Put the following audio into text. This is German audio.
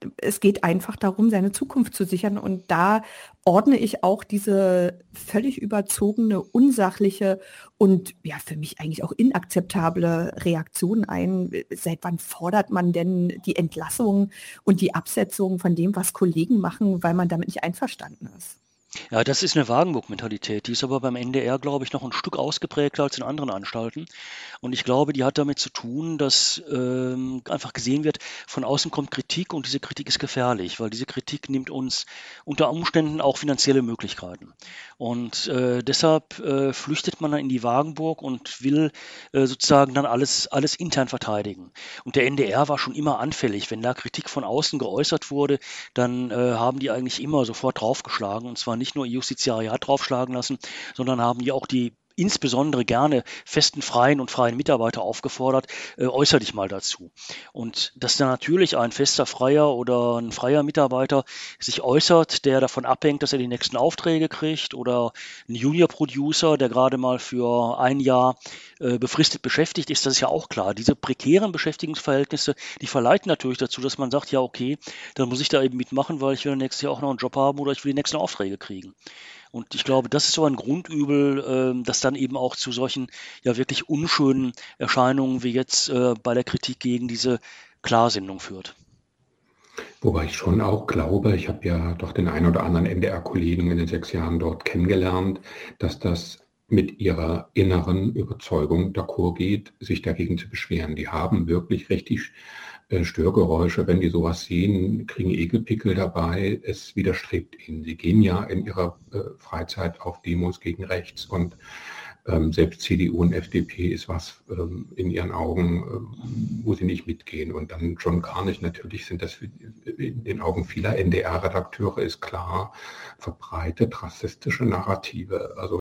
es geht einfach darum, seine Zukunft zu sichern. Und da ordne ich auch diese völlig überzogene, unsachliche und ja für mich eigentlich auch inakzeptable Reaktion ein. Seit wann fordert man denn die Entlassung und die Absetzung von dem, was Kollegen machen, weil man damit nicht einverstanden ist? Ja, das ist eine Wagenburg-Mentalität. Die ist aber beim NDR, glaube ich, noch ein Stück ausgeprägter als in anderen Anstalten. Und ich glaube, die hat damit zu tun, dass einfach gesehen wird, von außen kommt Kritik und diese Kritik ist gefährlich, weil diese Kritik nimmt uns unter Umständen auch finanzielle Möglichkeiten. Und deshalb flüchtet man dann in die Wagenburg und will sozusagen dann alles intern verteidigen. Und der NDR war schon immer anfällig. Wenn da Kritik von außen geäußert wurde, dann haben die eigentlich immer sofort draufgeschlagen. Und zwar nicht nur ihr Justiziariat draufschlagen lassen, sondern haben die auch die insbesondere gerne festen freien Mitarbeiter aufgefordert, äußere dich mal dazu. Und dass da natürlich ein fester Freier oder ein freier Mitarbeiter sich äußert, der davon abhängt, dass er die nächsten Aufträge kriegt, oder ein Junior-Producer, der gerade mal für ein Jahr befristet beschäftigt ist, das ist ja auch klar. Diese prekären Beschäftigungsverhältnisse, die verleiten natürlich dazu, dass man sagt, ja okay, dann muss ich da eben mitmachen, weil ich will nächstes Jahr auch noch einen Job haben oder ich will die nächsten Aufträge kriegen. Und ich glaube, das ist so ein Grundübel, das dann eben auch zu solchen ja wirklich unschönen Erscheinungen wie jetzt bei der Kritik gegen diese Klarsinnung führt. Wobei ich schon auch glaube, ich habe ja doch den einen oder anderen NDR-Kollegen in den 6 Jahren dort kennengelernt, dass das mit ihrer inneren Überzeugung d'accord geht, sich dagegen zu beschweren. Die haben wirklich richtig Störgeräusche. Wenn die sowas sehen, kriegen Ekelpickel dabei. Es widerstrebt ihnen. Sie gehen ja in ihrer Freizeit auf Demos gegen rechts und selbst CDU und FDP ist was in ihren Augen, wo sie nicht mitgehen. Und dann schon gar nicht, natürlich sind das in den Augen vieler NDR-Redakteure, ist klar, verbreitet rassistische Narrative. Also